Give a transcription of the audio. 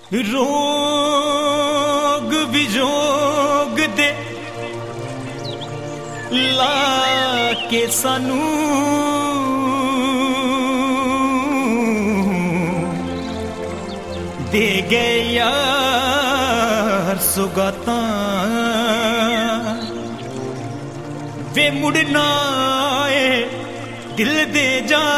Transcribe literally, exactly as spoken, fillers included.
रोग विजोग दे ला के सानू दे गए यार सुगातां वे मुड़ना ए दिल दे जा